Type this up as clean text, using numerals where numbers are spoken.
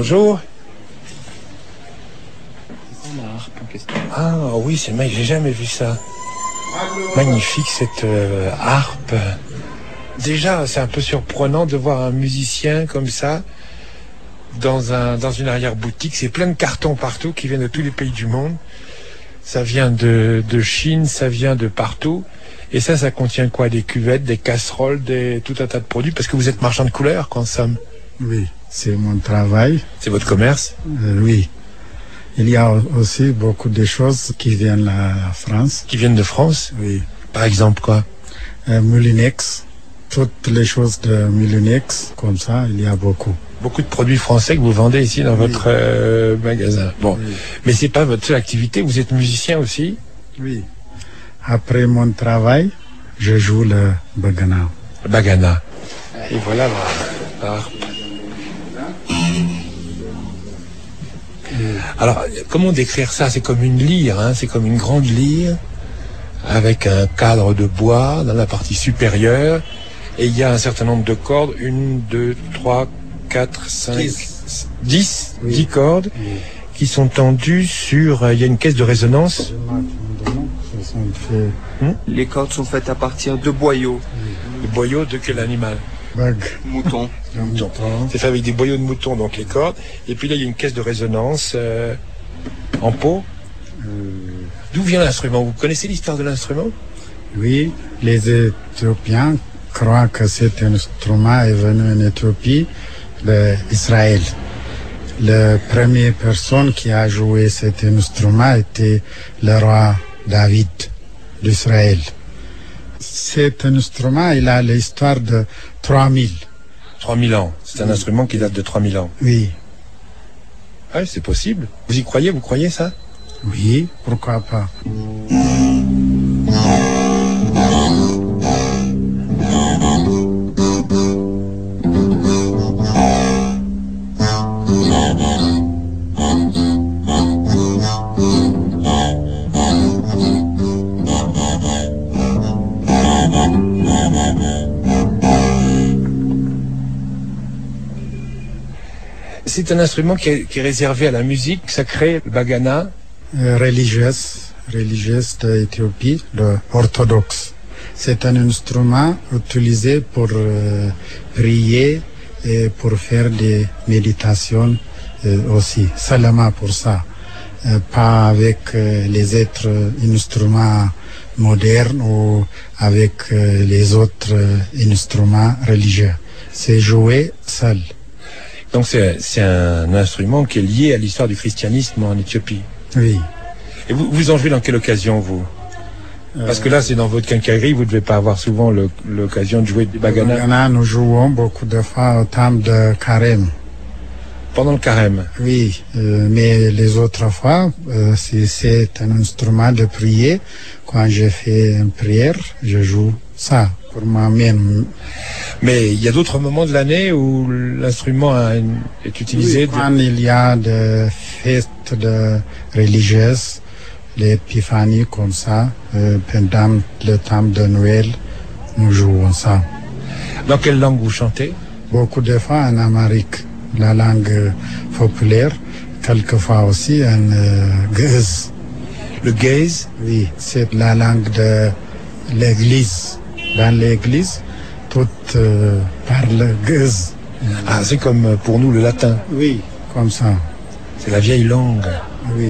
Bonjour. C'est la harpe en question. Ah oui, c'est magnifique, j'ai jamais vu ça. Magnifique cette harpe. Déjà, c'est un peu surprenant de voir un musicien comme ça dans une arrière-boutique. C'est plein de cartons partout qui viennent de tous les pays du monde. Ça vient de Chine, ça vient de partout. Et ça contient quoi? Des cuvettes, des casseroles, tout un tas de produits. Parce que vous êtes marchand de couleurs, en somme. Oui, c'est mon travail. C'est votre commerce? Oui. Il y a aussi beaucoup de choses qui viennent de la France. Qui viennent de France? Oui. Par exemple quoi? Moulinex. Toutes les choses de Moulinex, comme ça, il y a beaucoup. Beaucoup de produits français que vous vendez ici dans votre magasin. Bon, oui. Mais c'est pas votre seule activité, vous êtes musicien aussi? Oui. Après mon travail, je joue le bagana. Le bagana. Et voilà la harpe. Alors, comment décrire ça? C'est comme une lyre, hein? C'est comme une grande lyre avec un cadre de bois dans la partie supérieure. Et il y a un certain nombre de cordes, 1, 2, 3, 4, 5, 10 cordes qui sont tendues sur... il y a une caisse de résonance. Les cordes sont faites à partir de boyaux. De boyaux de quel animal? Mouton. Mouton. C'est fait avec des boyaux de mouton, donc les cordes. Et puis là, il y a une caisse de résonance en peau. D'où vient l'instrument? Vous connaissez l'histoire de l'instrument? Oui, les Éthiopiens croient que cet instrument est venu en Éthiopie d'Israël. La première personne qui a joué cet instrument était le roi David d'Israël. Cet instrument, il a l'histoire de 3000. 3000 ans. C'est un instrument qui date de 3000 ans. Oui. Ah, c'est possible. Vous y croyez? Vous croyez ça? Oui, pourquoi pas. C'est un instrument qui est réservé à la musique sacrée, le bagana. Religieuse d'Éthiopie, orthodoxe. C'est un instrument utilisé pour prier et pour faire des méditations aussi, seulement pour ça. Pas avec les autres instruments modernes ou avec les autres instruments religieux. C'est joué seul. Donc c'est un instrument qui est lié à l'histoire du christianisme en Éthiopie. Oui. Et vous en jouez dans quelle occasion, vous? Parce que là, c'est dans votre quincaillerie, vous ne devez pas avoir souvent l'occasion de jouer du bagana. Le bagana, nous jouons beaucoup de fois au temps de carême. Pendant le carême? Oui, mais les autres fois, si c'est un instrument de prière, quand je fais une prière, je joue ça pour moi-même. Mais il y a d'autres moments de l'année où l'instrument est utilisé? Oui, quand il y a des fêtes religieuses, l'épiphanie comme ça, pendant le temps de Noël, nous jouons ça. Dans quelle langue vous chantez? Beaucoup de fois en Amérique, la langue populaire, quelquefois aussi en ge'ez. Le ge'ez? Oui, c'est la langue de l'église. Dans l'église, tout parle ge'ez. Ah, c'est comme pour nous le latin. Oui, comme ça. C'est la vieille langue.